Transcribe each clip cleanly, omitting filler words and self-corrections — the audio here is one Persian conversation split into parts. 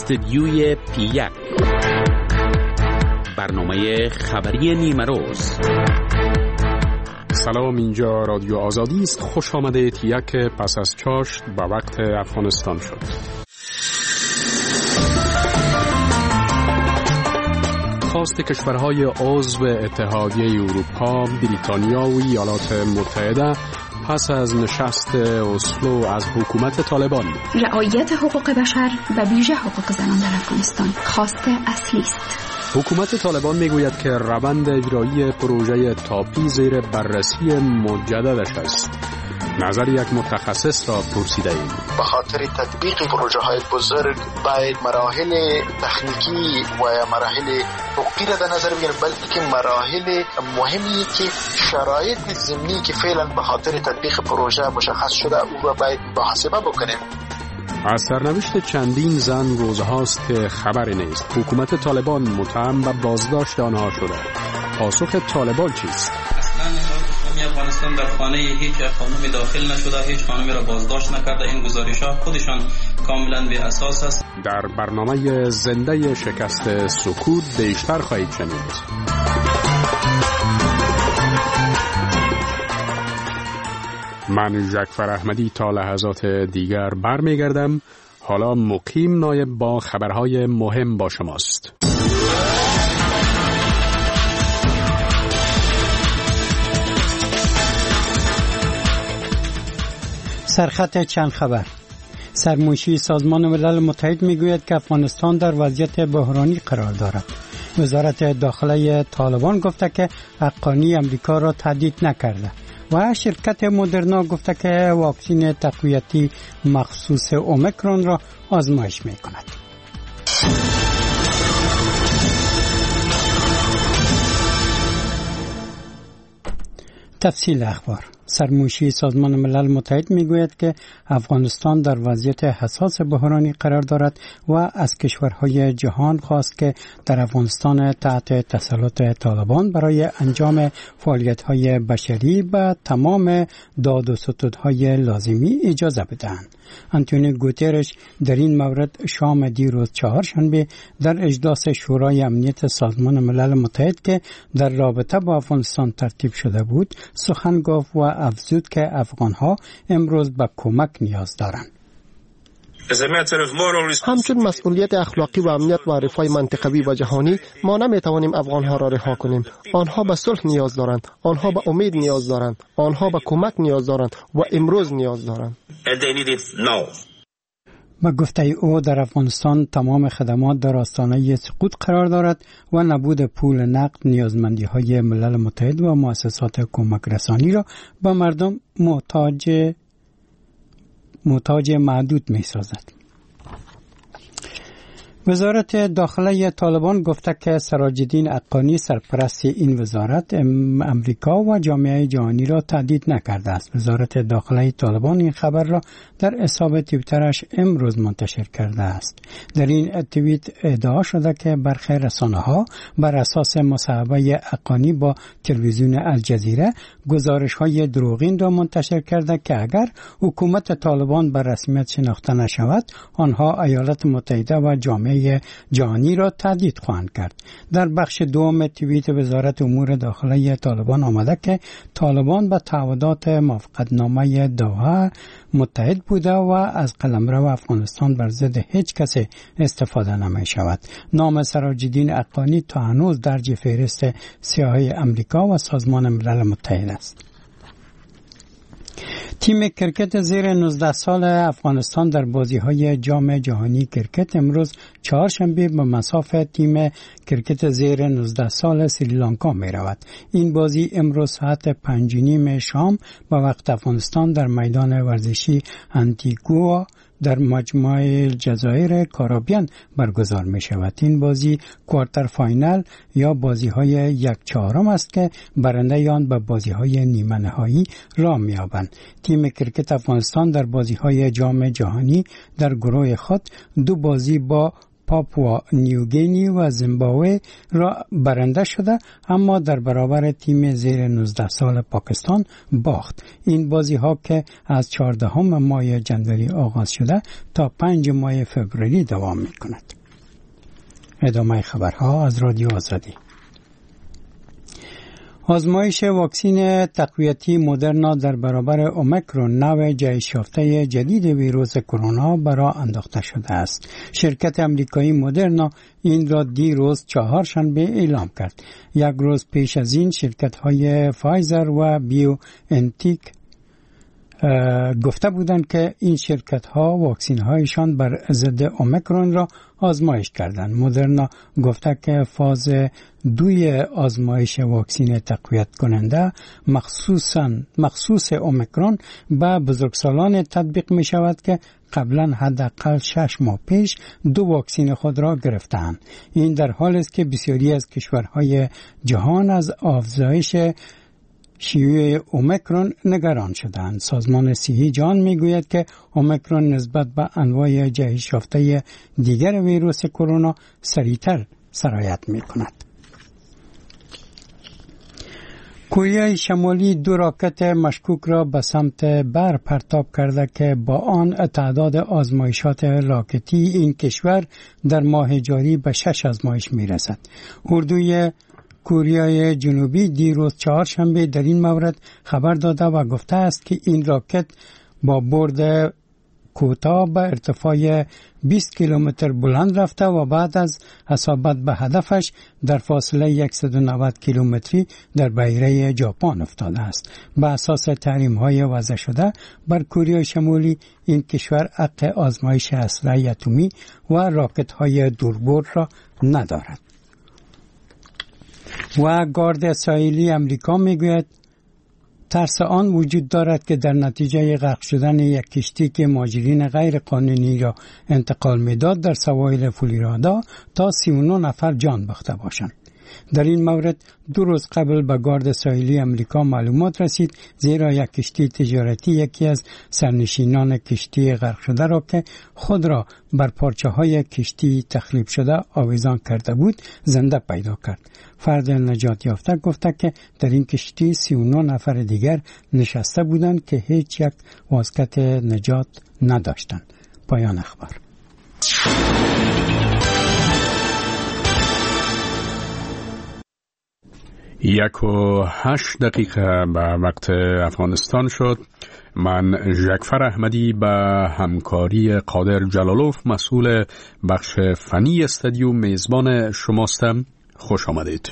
استدیوی پی1 برنامه خبری نیمه روز. سلام، اینجا رادیو آزادی است. خوش آمده تیک پس از چاشت به وقت افغانستان شد. خواست کشورهای عضو اتحادیه اروپا، بریتانیا و ایالات متحده پس از نشست اسلو از حکومت طالبان رعایت حقوق بشر و ویژه حقوق زنان در افغانستان خواست اصلی است. حکومت طالبان میگوید که روند اجرایی پروژه تاپی زیر بررسی مجددش است. نظر یک متخصص را پرسیده ایم. به خاطر تطبیق پروژه های بزرگ باید مراحل تکنیکی و مراحل حقوقی را در نظر بگیریم، بلکه مراحل مهمی که شرایط ضمنی که فعلا به خاطر تطبیق پروژه مشخص شده او را باید محاسبه بکنیم. از سرنوشت چندین زن روزهاست که خبری نیست. حکومت طالبان متهم به بازداشت آنها شده. پاسخ طالبان چیست؟ افغانستان در خانه هیچ خانمی داخل نشده، هیچ خانمی را بازداشت نکرده. این گزارش‌ها خودشان کاملا بی اساس است. در برنامه زنده شکست سکوت بیشتر خواهید شنید. من جعفر احمدی تا لحظات دیگر برمیگردم. حالا مقیم نایب با خبرهای مهم با شماست. سرخط چند خبر. سرمنشی سازمان ملل متحد میگوید که افغانستان در وضعیت بحرانی قرار دارد. وزارت داخله طالبان گفته که حقانی امریکا را تهدید نکرده و شرکت مدرنا گفته که واکسن تقویتی مخصوص اومیکرون را آزمایش میکند. تفصیل اخبار. سرمنشی سازمان ملل متحد میگوید که افغانستان در وضعیت حساس بحرانی قرار دارد و از کشورهای جهان خواست که در افغانستان تحت تسلط طالبان برای انجام فعالیت‌های بشری به تمام داد و ستودهای لازمی اجازه بدهند. آنتونیو گوترش در این مورد شام دیروز چهارشنبه در اجلاس شورای امنیت سازمان ملل متحد که در رابطه با افغانستان ترتیب شده بود سخن گفت و افزود که افغانها امروز به کمک نیاز دارند. همچون مسئولیت اخلاقی و امنیت و رفاه منطقوی و جهانی ما نمیتوانیم افغانها را رها کنیم. آنها به صلح نیاز دارند، آنها به امید نیاز دارند، آنها به کمک نیاز دارند و امروز نیاز دارند. با گفته او در افغانستان تمام خدمات در آستانه سقوط قرار دارد و نبود پول نقد نیازمندی های ملل متحد و مؤسسات کمک رسانی را به مردم محتاج معدود می سازد. وزارت داخله طالبان گفته که سراج الدین حقانی سرپرست این وزارت امریکا و جامعه جهانی را تهدید نکرده است. وزارت داخله طالبان این خبر را در حساب توییترش امروز منتشر کرده است. در این توییت ادعا شده که برخی رسانه‌ها بر اساس مصاحبه حقانی با تلویزیون الجزیره گزارش‌های دروغین را منتشر کرده که اگر حکومت طالبان بر رسمیت شناخته نشود آنها ایالات متحده و جامعه جهانی را تهدید خواهند کرد. در بخش دوم توییت وزارت امور داخله طالبان آمده که طالبان به تعهدات موافقتنامه دوحه متحد بوده و از قلمرو افغانستان بر ضد هیچ کسی استفاده نمی شود. نام سراج الدین حقانی تا هنوز درج فهرست سیاهی امریکا و سازمان ملل متحد است. تیم کرکت زیر 19 سال افغانستان در بازی‌های جام جهانی کرکت امروز چهارشنبه به مصاف تیم کرکت زیر 19 سال سریلانکا می رود. این بازی امروز ساعت 5:30 شام به وقت افغانستان در میدان ورزشی انتیگوا در مجمع جزایر کارابیان برگزار می شود. این بازی کوارتر فاینال یا بازی های 1/4 است که برنده آن به بازی های نیمه نهایی راه می یابند. تیم کرکت افغانستان در بازی های جام جهانی در گروه خود 2 بازی با پاپوا نیوگینی و زیمبابوه را برنده شده اما در برابر تیم زیر 19 سال پاکستان باخت. این بازی ها که از 14 ماه جنوری آغاز شده تا 5 ماه فوریه دوام می کند. ادامه خبرها از رادیو آزادی. آزمایش واکسن تقویتی مدرنا در برابر اومیکرون نوع جهش یافته جدید ویروس کرونا برای انداخته شده است. شرکت امریکایی مدرنا این را دیروز چهارشنبه اعلام کرد. یک روز پیش از این شرکت‌های فایزر و بیو انتیک گفته بودند که این شرکت‌ها واکسن‌هایشان بر ضد اومیکرون را آزمایش کردند. مدرنا گفته که فاز 2 آزمایش واکسن تقویت کننده مخصوص اومیکرون به بزرگسالان تطبیق می شود که قبلا حداقل 6 ماه پیش 2 واکسن خود را گرفتند. این در حالی است که بسیاری از کشورهای جهان از افزایش شیوع اومیکرون نگران شدند. سازمان صحی جهان میگوید که اومیکرون نسبت به انواع جهش یافته دیگر ویروس کرونا سریعتر سرایت میکند. کره شمالی 2 راکت مشکوک را به سمت بر پرتاب کرده که با آن تعداد آزمایشات راکتی این کشور در ماه جاری به 6 آزمایش میرسد. اردوی کره جنوبی دیروز چهارشنبه در این مورد خبر داده و گفته است که این راکت با برد کوتاه به ارتفاع 20 کیلومتر بلند رفته و بعد از اصابت به هدفش در فاصله 190 کیلومتری در بحیره ژاپن افتاده است. به اساس تحریم‌های وضع شده بر کره شمالی این کشور حق آزمایش اسلحه اتمی و راکت‌های دوربرد را ندارد. و گارد ساحلی امریکا میگوید ترس آن وجود دارد که در نتیجه غرق شدن یک کشتی که مهاجرین غیر قانونی را انتقال میداد در سواحل فلوریدا تا 39 نفر جان باخته باشند. در این مورد 2 روز قبل به گارد ساحلی امریکا معلومات رسید زیرا یک کشتی تجارتی یکی از سرنشینان کشتی غرق شده را که خود را بر پارچه های کشتی تخریب شده آویزان کرده بود زنده پیدا کرد. فرد نجات یافته گفته که در این کشتی 39 نفر دیگر نشسته بودند که هیچ یک واسطه نجات نداشتند. پایان اخبار. 1:08 به وقت افغانستان شد. من جعفر احمدی به همکاری قادر جلالوف مسئول بخش فنی استودیو میزبان شماستم. خوش آمدید.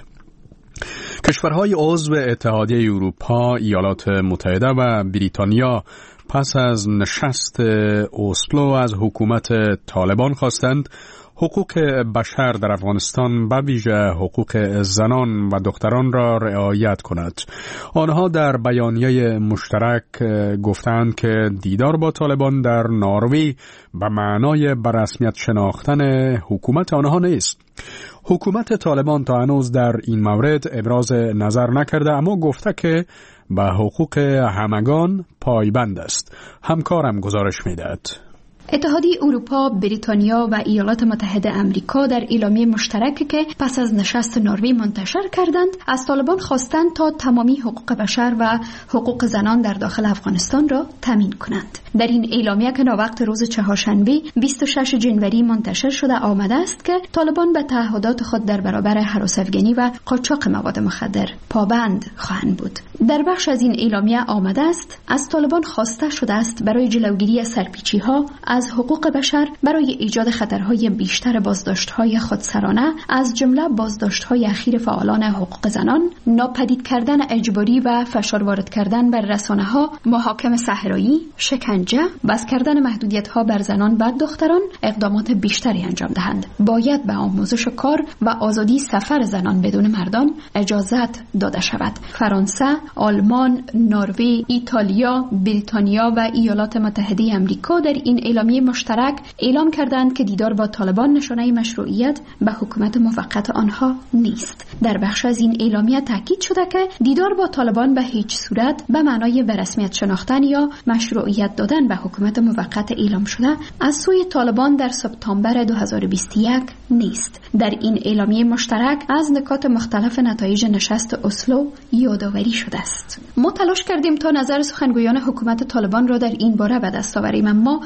کشورهای عضو اتحادیه اروپا، ایالات متحده و بریتانیا پس از نشست اسلو از حکومت طالبان خواستند حقوق بشر در افغانستان به ویژه حقوق زنان و دختران را رعایت کند. آنها در بیانیه مشترک گفتند که دیدار با طالبان در نروژ به معنای به رسمیت شناختن حکومت آنها نیست. حکومت طالبان تا هنوز در این مورد ابراز نظر نکرده، اما گفته که به حقوق همگان پایبند است. همکارم گزارش می‌دهد. اتحادیه اروپا، بریتانیا و ایالات متحده آمریکا در اعلامیه مشترکی که پس از نشست نروژ منتشر کردند از طالبان خواستند تا تمامی حقوق بشر و حقوق زنان در داخل افغانستان را تامین کنند. در این اعلامیه که ناوقت روز چهارشنبه 26 ژانویه منتشر شده آمده است که طالبان به تعهدات خود در برابر هراس افغانی و قاچاق مواد مخدر پابند خواهند بود. در بخش از این اعلامیه آمده است از طالبان خواسته شده است برای جلوگیری از سرپیچی‌ها از حقوق بشر برای ایجاد خطرهای بیشتر بازداشت‌های خودسرانه از جمله بازداشت‌های اخیر فعالان حقوق زنان، ناپدید کردن اجباری و فشار وارد کردن بر رسانه‌ها، محاکم صحرایی، شکنجه، بس کردن محدودیت‌ها بر زنان و دختران اقدامات بیشتری انجام دهند. باید به آموزش کار و آزادی سفر زنان بدون مردان اجازت داده شود. فرانسه، آلمان، نروژ، ایتالیا، بریتانیا و ایالات متحده آمریکا در این اعلامیه مشترک اعلام کردند که دیدار با طالبان نشانه مشروعیت به حکومت موقت آنها نیست. در بخش از این اعلامیه تاکید شده که دیدار با طالبان به هیچ صورت به معنای به رسمیت شناختن یا مشروعیت دادن به حکومت موقت اعلام شده از سوی طالبان در سپتامبر 2021 نیست. در این اعلامیه مشترک از نکات مختلف نتایج نشست اسلو یادآوری شده است. ما تلاش کردیم تا نظر سخنگویان حکومت طالبان را در این باره به دست آوریم، اما تا زمان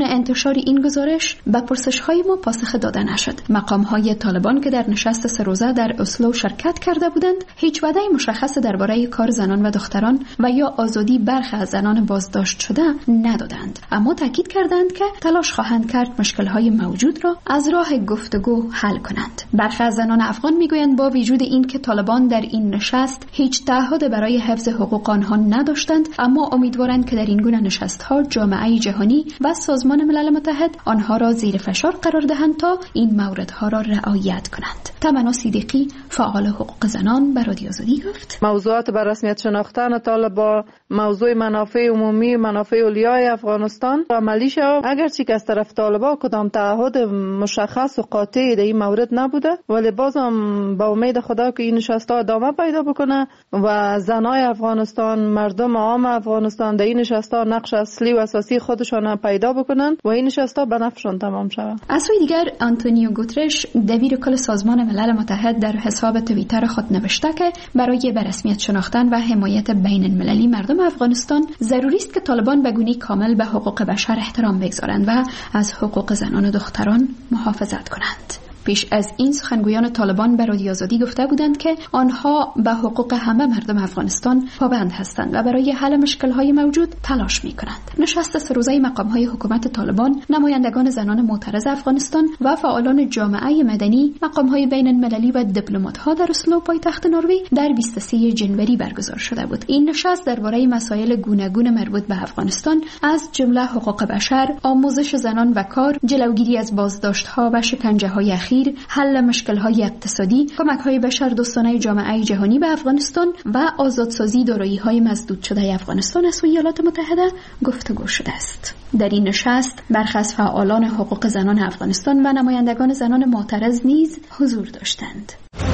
انتشار این گزارش به پرسش‌های ما پاسخ داده نشد. مقام‌های طالبان که در نشست 3 روزه در اسلو شرکت کرده بودند، هیچ وعده مشخص درباره کار زنان و دختران و یا آزادی برخی از زنان بازداشت شده ندادند، اما تاکید کردند که تلاش خواهند کرد مشکل‌های موجود را از راه گفتگو حل کنند. برخی از زنان افغان میگویند با وجود این که طالبان در این نشست هیچ تعهد برای حفظ حقوق آنها نداشتند، اما امیدوارند که در این گونه نشست‌ها جامعه جهانی و سازمان ملل متحد آنها را زیر فشار قرار دهند تا این موردها را رعایت کنند. تمنا صدیقی، فعال حقوق زنان، به رادیو آزادی گفت: موضوعات بر رسمیت شناختن طالبان، موضوع منافع عمومی، منافع اولیای افغانستان عملی شود. اگرچه که از طرف طالبان کدام تعهد مشخص و قاطعی در این مورد نبوده، ولی بازم با امید خدا که این نشست‌ها ادامه پیدا بکنه و زنای افغانستان، مردم عام افغانستان در این نشست‌ها نقش اصلی و اساسی خودشان پیدا بکنن و این نشست‌ها به نفعشان تمام شود. از سوی دیگر آنتونیو گوترش، دبیر کل سازمان ملل متحد، در حساب توییتر خود نوشته که برای به رسمیت شناختن و حمایت بین المللی مردم افغانستان ضروری است که طالبان به گونه‌ای کامل به حقوق بشر احترام بگذارند و از حقوق زنان و دختران محافظت کنند. پیش از این سخنگویان طالبان به رادیو آزادی گفته بودند که آنها به حقوق همه مردم افغانستان پابند هستند و برای حل مشکل‌های موجود تلاش می‌کنند. نشست 3 روزه مقام‌های حکومت طالبان، نمایندگان زنان معترض افغانستان و فعالان جامعه مدنی، مقام‌های بین‌المللی و دیپلمات‌ها در اسلو پایتخت نروژ در 23 جنوری برگزار شده بود. این نشست درباره مسائل گوناگون مربوط به افغانستان از جمله حقوق بشر، آموزش زنان و کار، جلوگیری از بازداشت‌ها و شکنجه‌های حل مشکل‌های اقتصادی، کمک‌های بشردوستانه جامعه جهانی به افغانستان و آزادسازی دارایی‌های مسدود شده افغانستان از سوی ایالات متحده گفتگو شده است. در این نشست برخی از فعالان حقوق زنان افغانستان و نمایندگان زنان معترض نیز حضور داشتند.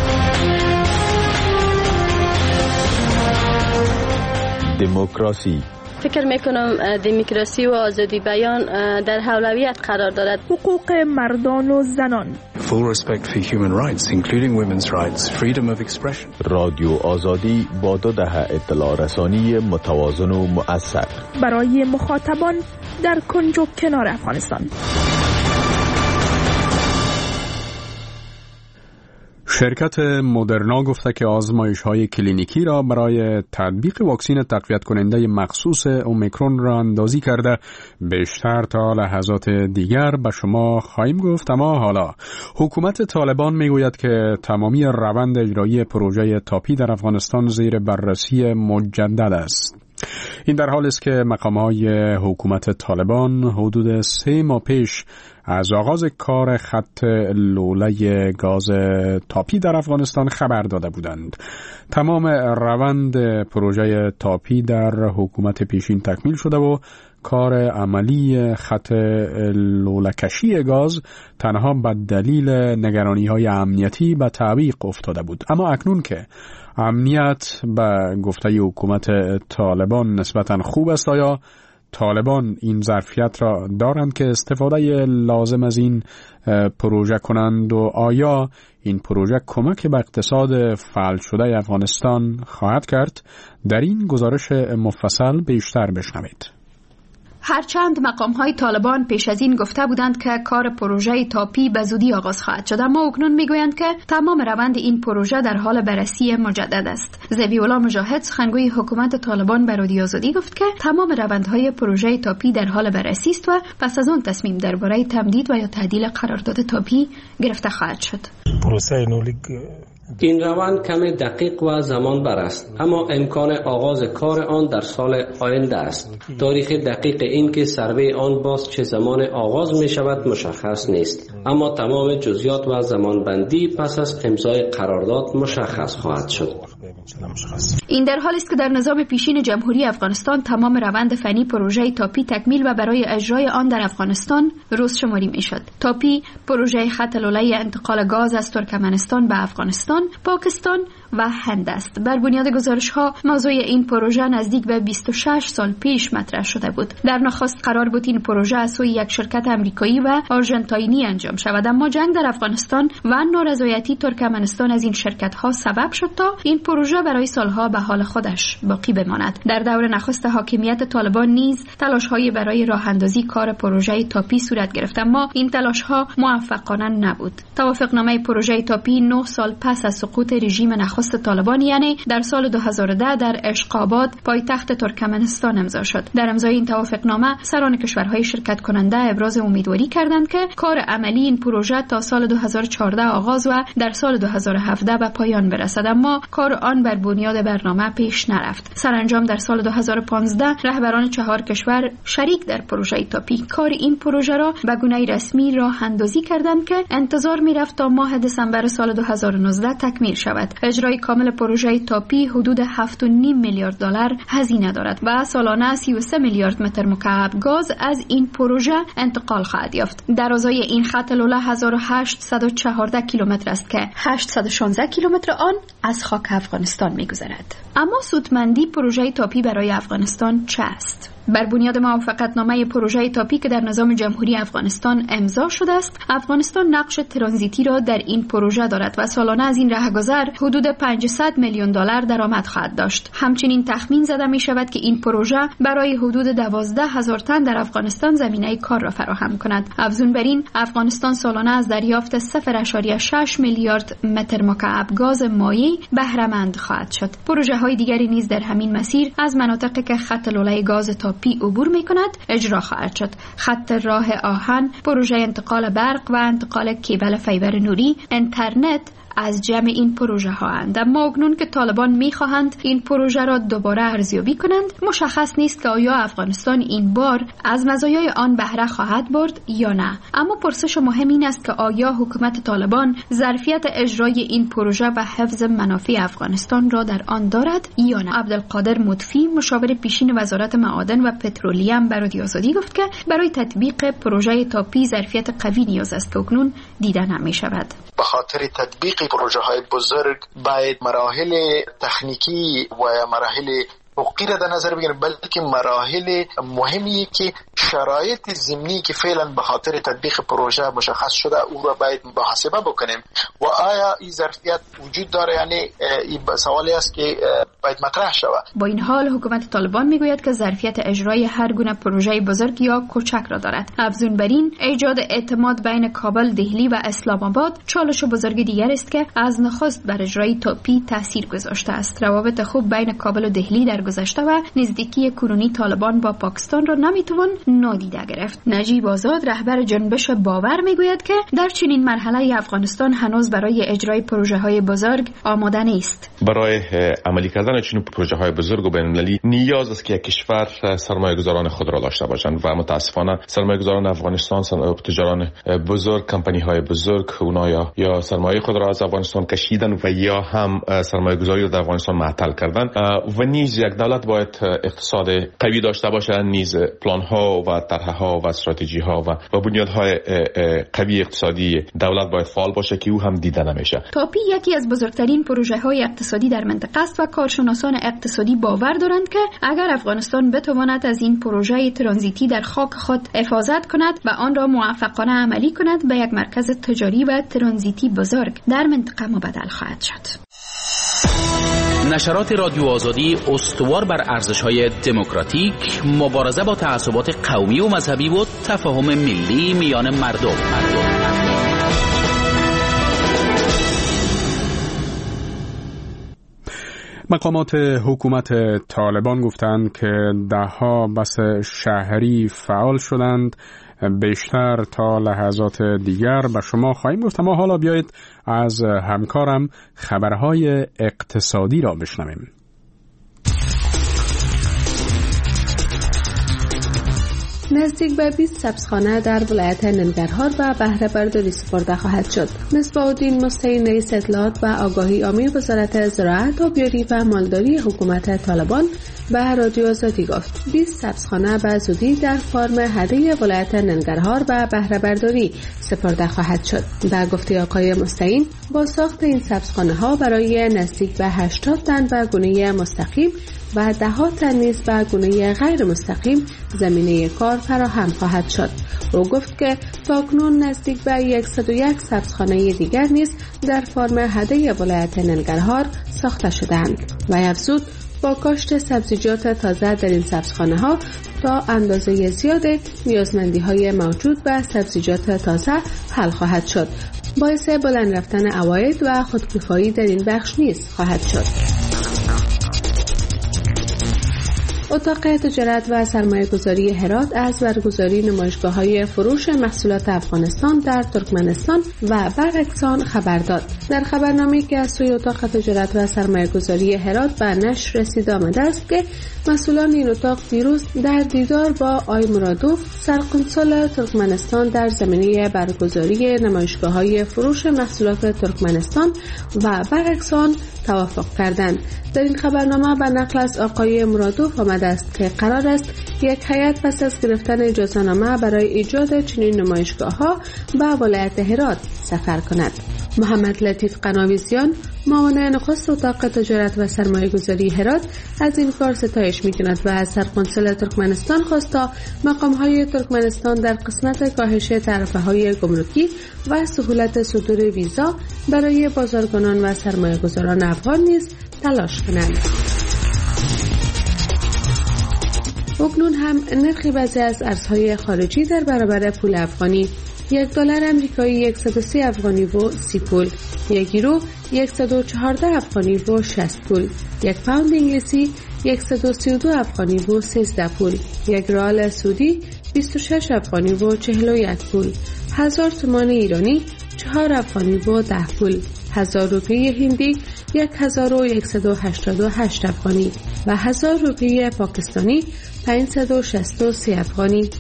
دموکراسی. فکر میکنم دموکراسی و آزادی بیان در اولویت قرار دارد. حقوق مردان و زنان. Full respect for human rights, including women's rights, freedom of expression. رادیو آزادی با 2 دهه اطلاع رسانی متوازن و مؤثر برای مخاطبان در کنج و کنار افغانستان. شرکت مدرنا گفته که آزمایش‌های کلینیکی را برای تطبیق واکسن تقویت کننده مخصوص اومیکرون را اندازی کرده. بیشتر تا لحظات دیگر به شما خواهیم گفت. اما حالا حکومت طالبان میگوید که تمامی روند اجرایی پروژه تاپی در افغانستان زیر بررسی مجدد است. این در حالی است که مقام‌های حکومت طالبان حدود 3 ماه پیش از آغاز کار خط لوله گاز تاپی در افغانستان خبر داده بودند. تمام روند پروژه تاپی در حکومت پیشین تکمیل شده و کار عملی خط لوله‌کشی گاز تنها به دلیل نگرانی‌های امنیتی به تعویق افتاده بود. اما اکنون که امنیت به گفته حکومت طالبان نسبتاً خوب است، آیا طالبان این ظرفیت را دارند که استفاده لازم از این پروژه کنند و آیا این پروژه کمک به اقتصاد فعال شده افغانستان خواهد کرد؟ در این گزارش مفصل بیشتر بشنوید. هرچند مقام‌های طالبان پیش از این گفته بودند که کار پروژه تاپی به زودی آغاز خواهد شد، اما اکنون میگویند که تمام روند این پروژه در حال بررسی مجدد است. ذبیح‌الله مجاهد، سخنگوی حکومت طالبان، به رادیو آزادی گفت که تمام روندهای پروژه تاپی در حال بررسی است و پس از آن تصمیم درباره تمدید و یا تعدیل قرارداد تاپی گرفته خواهد شد. این روند کمی دقیق و زمان بر است، اما امکان آغاز کار آن در سال آینده است. تاریخ دقیق این که سروی آن باز چه زمان آغاز می شود مشخص نیست، اما تمام جزئیات و زمانبندی پس از امضای قرارداد مشخص خواهد شد. این در حالی است که در نظام پیشین جمهوری افغانستان تمام روند فنی پروژه تاپی تکمیل و برای اجرای آن در افغانستان روز شماری می شد. تاپی پروژه خط لوله انتقال گاز از ترکمنستان به افغانستان، پاکستان، و هند است. بر بنیاد گزارش‌ها موضوع این پروژه نزدیک به 26 سال پیش مطرح شده بود. در نخست قرار بود این پروژه از سوی یک شرکت آمریکایی و آرژانتینی انجام شود، اما جنگ در افغانستان و نارضایتی ترکمنستان از این شرکت‌ها سبب شد تا این پروژه برای سالها به حال خودش باقی بماند. در دور نخست حاکمیت طالبان نیز تلاش‌هایی برای راه‌اندازی کار پروژه تاپی صورت گرفت، اما این تلاش‌ها موفقانه نبود. توافقنامه پروژه تاپی 9 سال پس از سقوط رژیم نخست طالبان، یعنی در سال 2010 در اشقاباد پایتخت ترکمنستان امضا شد. در امضای این توافقنامه سران کشورهای شرکت کننده ابراز امیدواری کردند که کار عملی این پروژه تا سال 2014 آغاز و در سال 2017 به پایان برسد، اما کار آن بر بنیاد برنامه پیش نرفت. سرانجام در سال 2015 رهبران 4 کشور شریک در پروژه تاپی کار این پروژه را به گونه رسمی راه اندازی کردند که انتظار می‌رفت تا ماه دسامبر سال 2019 تکمیل شود. اجرای کامل پروژه تاپی حدود 7.5 میلیارد دلار هزینه دارد و سالانه 33 میلیارد متر مکعب گاز از این پروژه انتقال خواهد یافت. درازای این خط لوله 1814 کیلومتر است که 816 کیلومتر آن از خاک افغانستان می‌گذرد. اما سودمندی پروژه تاپی برای افغانستان چه است؟ بر بنیاد موافقتنامه پروژه تاپی که در نظام جمهوری افغانستان امضا شده است، افغانستان نقش ترانزیتی را در این پروژه دارد و سالانه از این راهگذر حدود 500 میلیون دلار درآمد خواهد داشت. همچنین تخمین زده می شود که این پروژه برای حدود 12,000 تن در افغانستان زمینه کار را فراهم کند. افزون بر این، افغانستان سالانه از دریافت 0.6 میلیارد متر مکعب گاز مایع بهره مند خواهد شد. پروژه های دیگری نیز در همین مسیر از مناطقی که خط لوله گاز تاپی عبور می کند اجرا خواهد شد. خط راه آهن، پروژه انتقال برق و انتقال کیبل فیبر نوری، اینترنت از جمع این پروژه ها اند. اما اکنون که طالبان می خواهند این پروژه را دوباره ارزیابی کنند، مشخص نیست که آیا افغانستان این بار از مزایای آن بهره خواهد برد یا نه. اما پرسش مهم این است که آیا حکومت طالبان ظرفیت اجرای این پروژه و حفظ منافع افغانستان را در آن دارد یا نه. عبدالقادر مطفی، مشاور پیشین وزارت معادن و پترولیم، به رادیو آزادی گفت که برای تطبیق پروژه تاپی ظرفیت قوی نیاز است که اکنون دیده نمی شود. به خاطر تطبیق پروژه های بزرگ باید مراحل تکنیکی و مراحل حقوقی را در نظر بگیریم، بلکه مراحل مهمی که شرایط ضمنی که فعلا به خاطر تطبیق پروژه مشخص شده او را باید محاسبه بکنیم و آیا این ظرفیت وجود داره، یعنی این سوالی است که باید مطرح شود. با این حال حکومت طالبان میگوید که ظرفیت اجرای هر گونه پروژه بزرگ یا کوچک را دارد. افزون بر این، ایجاد اعتماد بین کابل، دهلی و اسلام آباد چالش بزرگ دیگر است که از نخست بر اجرای تاپی تاثیر گذاشته است. روابط خوب بین کابل و دهلی در گذشته و نزدیکی کنونی طالبان با پاکستان را نمیتوان نادیده گرفت. نجیب آزاد، رهبر جنبش باور، میگوید که در چنین مرحله افغانستان هنوز برای اجرای پروژه های بزرگ آماده نیست. برای عملی کردن چنین پروژه های بزرگ و بین‌المللی نیاز است که کشور سرمایه‌گذاران خود را داشته باشند و متاسفانه سرمایه‌گذاران افغانستان، تجاران بزرگ، کمپانی های بزرگ، اونها یا سرمایه خود را از افغانستان کشیدن و یا هم سرمایه‌گذاری را در افغانستان معطل کردن و نیز یک دولت باید اقتصاد قوی داشته باشه، نیز پلان ها و طرح ها و استراتژی ها و بنیادهای قوی اقتصادی دولت باید فعال باشه که او هم دیده نمیشه. تاپی یکی از بزرگترین پروژه های اقتصادی در منطقه است و کارشناسان اقتصادی باور دارند که اگر افغانستان بتواند از این پروژه ترانزیتی در خاک خود حفاظت کند و آن را موفقانه عملی کند، به یک مرکز تجاری و ترانزیتی بزرگ در منطقه مبدل خواهد شد. نشرات رادیو آزادی استوار بر ارزش‌های دموکراتیک، مبارزه با تعصبات قومی و مذهبی و تفاهم ملی میان مردم. مقامات حکومت طالبان گفتند که ده‌ها بس شهری فعال شدند. بیشتر تا لحظات دیگر به شما خواهیم گفت، اما حالا بیایید از همکارم خبرهای اقتصادی را بشنویم. نزدیک به 20 سبزخانه در ولایت ننگرهار و بهره برداری سپرده خواهد شد. مصباح‌الدین مستعین رئیس اطلاعات و آگاهی عامی وزارت زراعت، آبیاری و مالداری حکومت طالبان به رادیو آزادی گفت 20 سبزخانه به زودی در فارم هده ولایت ننگرهار و بهره برداری سپرده خواهد شد. به گفته آقای مستعین، با ساخت این سبزخانه ها برای نزدیک به 80 تن به گونه مستقیم و 10 تن نیز به گونه غیر مستقیم زمینه کار فراهم خواهد شد. او گفت که تاکنون نزدیک به 101 سبزخانه دیگر نیز در فرم هده ولایت ننگرهار ساخته شدند و افزود با کاشت سبزیجات تازه در این سبزخانه ها تا اندازه زیاد نیازمندی های موجود به سبزیجات تازه حل خواهد شد. باعث بلند رفتن عواید و خودکفایی در این بخش نیز خواهد شد. اتاق تجارت و سرمایه‌گذاری هرات از برگزاری نمایشگاه‌های فروش محصولات افغانستان در ترکمنستان و برعکسان خبر داد. در خبرنامه‌ای که از سوی اتاق تجارت و سرمایه‌گذاری هرات به نشر رسیده آمده است که مسئولان این اتاق دیروز در دیدار با آقای مرادوف سرقنصل ترکمنستان در زمینه برگزاری نمایشگاه‌های فروش محصولات ترکمنستان و برعکسان توافق کردند. در این خبرنامه به نقل از آقای مرادوف آمده است که قرار است یک هیئت پس از گرفتن اجازه‌نامه برای ایجاد چنین نمایشگاه‌ها به ولایت هرات سفر کند. محمد لطیف قناویزیان، معاون نخست اتاق تجارت و سرمایه‌گذاری هرات، از این کار ستایش می‌کند و از سرقنصل ترکمنستان خواست تا مقام‌های ترکمنستان در قسمت کاهش تعرفه‌های گمرکی و سهولت صدور ویزا برای بازرگانان و سرمایه‌گذاران افغان نیز تلاش کنند. اکنون هم نرخ بعضی از ارزهای خارجی در برابر پول افغانی: $1 آمریکایی 130 افغانی و 30 پول، 1 یورو 114 افغانی و 60 پول، 1 پوند انگلیسی 132 افغانی و 13 پول، 1 ریال سعودی 26 افغانی و 41 پول، 1000 تومان ایرانی 4 افغانی و 10 پول، 1000 روپیه هندی 1188 افغانی و 1000 روپیه پاکستانی 563 افغانی.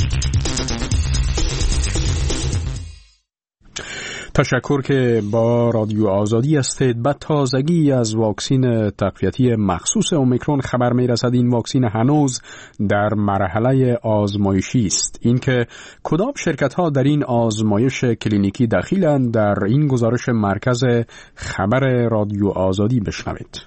تشکر که با رادیو آزادی هستید. به تازگی از واکسین تقویتی مخصوص اومیکرون خبر می رسد. این واکسین هنوز در مرحله آزمایشی است. اینکه کدام شرکت ها در این آزمایش کلینیکی دخیلند، در این گزارش مرکز خبر رادیو آزادی بشنوید.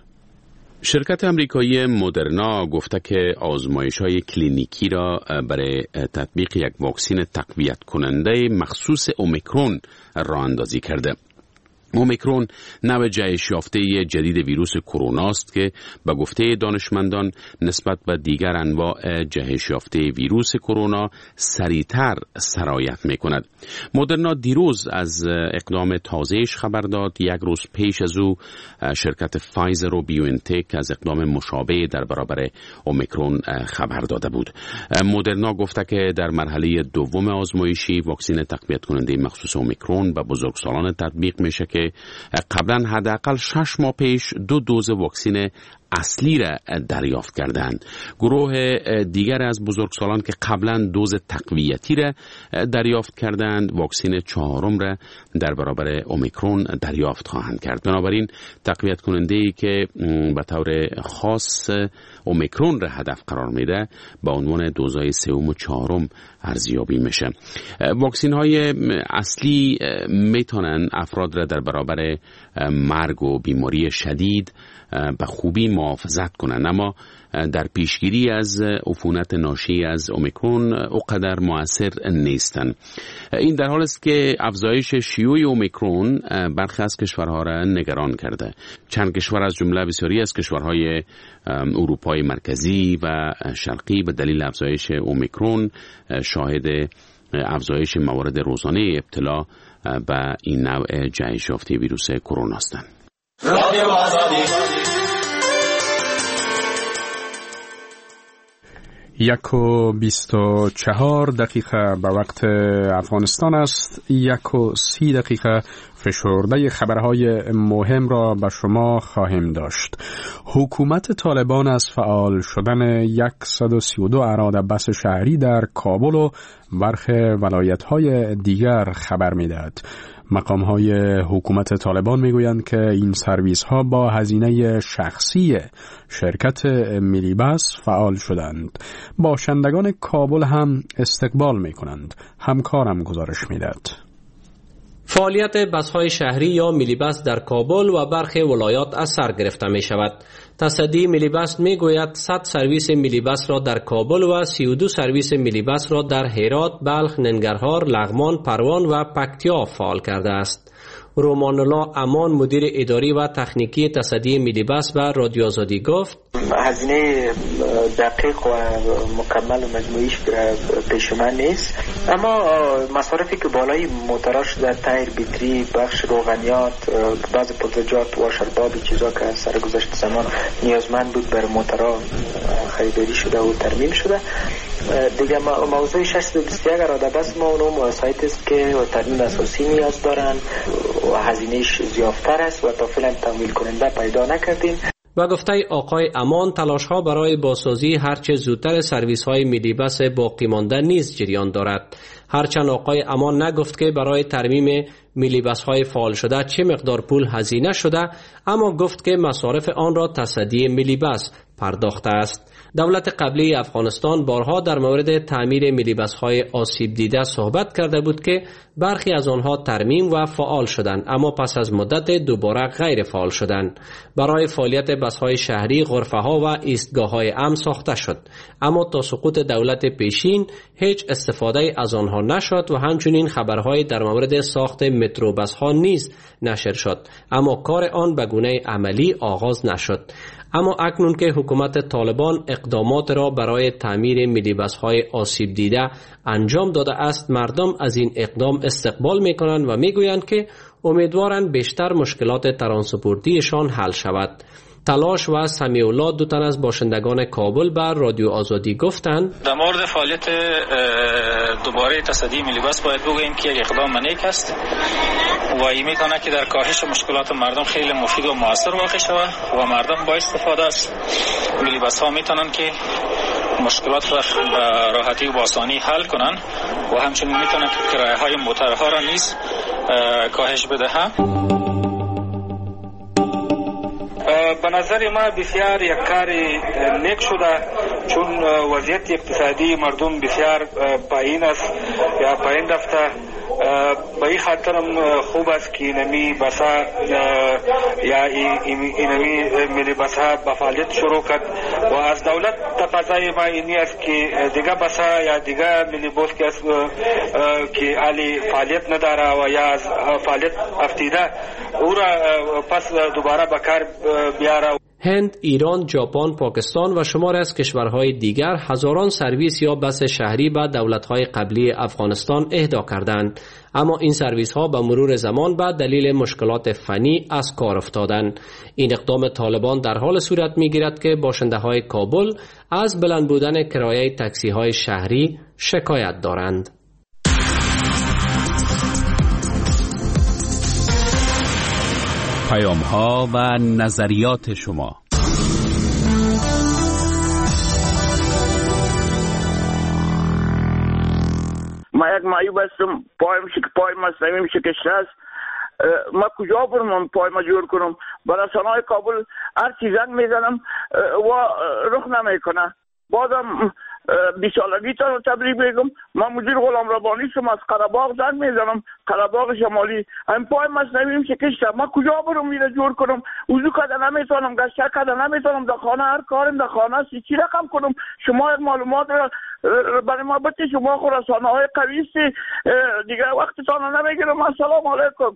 شرکت امریکایی مدرنا گفته که آزمایش‌های کلینیکی را برای تطبیق یک واکسن تقویت کننده مخصوص اومیکرون راه اندازی کرده. اومیکرون نوع جهش یافته جدید ویروس کرونا است که به گفته دانشمندان نسبت به دیگر انواع جهش یافته ویروس کرونا سریعتر سرایت می‌کند. مدرنا دیروز از اقدام تازه‌اش خبر داد. یک روز پیش از او شرکت فایزر و بیوانتک از اقدام مشابه در برابر اومیکرون خبر داده بود. مدرنا گفته که در مرحله دوم آزمایشی واکسن تقویت کننده مخصوص اومیکرون به بزرگسالان تطبیق میشه که قبلا حداقل 6 ماه پیش 2 دوز واکسن اصلی را دریافت کردند. گروه دیگر از بزرگسالان که قبلا دوز تقویتی را دریافت کردند، واکسن 4م را در برابر اومیکرون دریافت خواهند کرد. بنابراین تقویت کننده ای که به طور خاص اومیکرون را هدف قرار میده با عنوان دوزهای 3 و 4 ارزیابی میشه. واکسن های اصلی میتونن افراد را در برابر مرگ و بیماری شدید به خوبی محافظت کنند، اما در پیشگیری از عفونت ناشی از اومیکرون اونقدر مؤثر نیستند. این در حال است که افزایش شیوع اومیکرون برخی از کشورها را نگران کرده. چند کشور از جمله بسیاری از کشورهای اروپای مرکزی و شرقی به دلیل افزایش اومیکرون شاهد افزایش موارد روزانه ابتلا به این نوع جهش یافته ویروس کرونا هستند. 1:24 به وقت افغانستان است. 1:30 فشرده خبرهای مهم را به شما خواهیم داشت. حکومت طالبان از فعال شدن 132 اراده بس شهری در کابل و برخی ولایت‌های دیگر خبر می‌دهد. مقام‌های حکومت طالبان می‌گویند که این سرویس‌ها با هزینه شخصی شرکت ملی بس فعال شدند. باشندگان کابل هم استقبال می‌کنند. همکارم گزارش می‌دهد. فعالیت بس‌های شهری یا ملی بس در کابل و برخی ولایات از سر گرفته می شود. تصدی ملی بس می گوید 100 سرویس ملی بس را در کابل و 32 سرویس ملی بس را در هرات، بلخ، ننگرهار، لغمان، پروان و پکتیا فعال کرده است. رومان الله امان مدیر اداری و تکنیکی تصدی ملی بس به رادیو آزادی گفت هزینه دقیق و مکمل و مجموعیش پیش من نیست، اما مصارفی که بالای موتورها شده، تایر، بیتری، بخش روغنیات، بعض پودرجات، واشرباب، چیزا که سرگذشت زمان نیازمند بود بر موتورها خریداری شده و ترمیم شده. دیگه موضوع 621 اراده بس ما اونم سایت است که ترمیم اساسی نیاز دارن و هزینهش زیادتر است و تا فعلا تمویل کننده پیدا نکردیم. و گفته آقای امان تلاش ها برای بازسازی هرچه زودتر سرویس های ملی بس باقی مانده نیز جریان دارد. هرچند آقای امان نگفت که برای ترمیم ملی بس های فعال شده چه مقدار پول هزینه شده، اما گفت که مصارف آن را تصدی ملی بس پرداخته است. دولت قبلی افغانستان بارها در مورد تعمیر ملی بس های آسیب دیده صحبت کرده بود که برخی از آنها ترمیم و فعال شدند، اما پس از مدت دوباره غیر فعال شدند. برای فعالیت بس های شهری غرفه ها و ایستگاه های امن ساخته شد، اما تا سقوط دولت پیشین هیچ استفاده از آنها نشد و همچنین خبرهای در مورد ساخت مترو بس ها نیز نشر شد، اما کار آن به گونه عملی آغاز نشد. اما اکنون که حکومت طالبان اقدامات را برای تعمیر ملی بس های آسیب دیده انجام داده است، مردم از این اقدام استقبال می کنند و می گویند که امیدوارند بیشتر مشکلات ترانسپورتیشان حل شود. تلاش و سمیع الله دو تن از باشندگان کابل بر رادیو آزادی گفتند در مورد فعالیت دوباره تصدی ملی بس باید بگوییم که یک اقدام نیک است و این میتونه که در کاهش مشکلات مردم خیلی مفید و موثر واقع شود و مردم با استفاده از ملی بس ها میتونن که مشکلات را به راحتی و با آسانی حل کنن و همچنین میتونن که کرایه های موتورها را نیز کاهش بدهند. به نظر ما بسیار یک کار نیک شده، چون وضعیت اقتصادی مردم بسیار پایین است یا پایین رفته. به این خاطرم خوب است که اینمی بسا یا اینمی ملی بسا به فعالیت شروع کرد و از دولت تقاضای ما اینی است که دیگه بسا یا دیگه ملی بوس که علی فعالیت نداره و یا از فعالیت افتیده او را پس دوباره به کار بیاره. هند، ایران، ژاپن، پاکستان و شماری از کشورهای دیگر هزاران سرویس یا بس شهری به دولت‌های قبلی افغانستان اهدا کردند، اما این سرویس‌ها به مرور زمان به دلیل مشکلات فنی از کار افتادند. این اقدام طالبان در حال صورت می‌گیرد که باشنده‌های کابل از بلند بودن کرایه تاکسی‌های شهری شکایت دارند. پیام‌ها و نظریات شما. ما یک معیوب هستم، پای مصنوعی شکسته است. ما کجا برم پای ما جور کنم؟ به رسانه‌های کابل هر چی زنگ میزنم و رخ نمیکنه. بازم 20 سالگی تا تبریک بگم. من مدیر غلام ربانی شم، از قره‌باغ زنگ میزنم، قره‌باغ شمالی. این پای مصنوعی شکسته، ما کجا برم اینو جور کنم؟ وضو کردن نمیتونم، گشت کردن نمیتونم، در خانه هر کارم در خانه است، چی رقم کنم؟ شما یک معلومات برای ما بده. شما خود رسانه‌های قوی است، دیگه وقتتان نمیگیرم. السلام علیکم.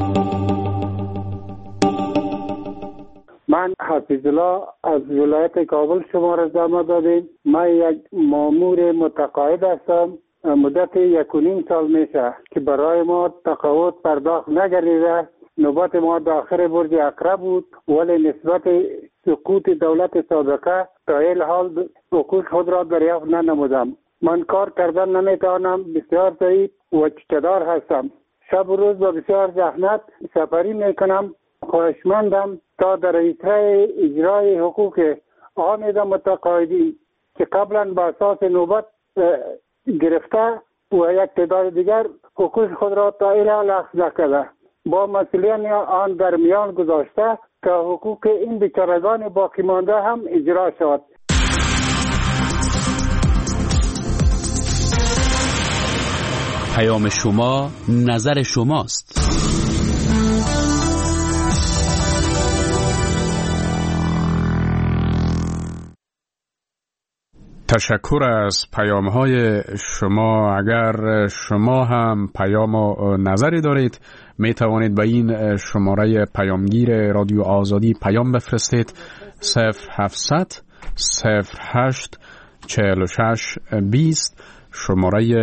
من حفیظ الله از ولایت کابل شما را زحمت دادیم. من یک مامور متقاعد هستم. مدت 1.5 سال میشه که برای ما تقاعد پرداخت نگردیده. نوبت ما داخل برج اقرب بود، ولی نسبت سقوط دولت سابقه تا این حال حقوق خود را دریافت ننمودم. من کار کردن نمیتوانم، بسیار ضعیف و اقتدار هستم. شب و روز با بسیار زحمت سفری میکنم. خواهشمندم تا در اجرای حقوق آن متقاعدین که قبلا با اساس نوبت گرفته و یک تعداد دیگر حقوق خود را تا این حال اخذ نکرده، با مسئولین آن در میان گذاشته تا حقوق این بیچارگان باقی مانده هم اجرا شود. پیام شما، نظر شماست. تشکر از پیام‌های شما. اگر شما هم پیام و نظری دارید می توانید به این شماره پیامگیر رادیو آزادی پیام بفرستید. 0700 08 46 20 شماره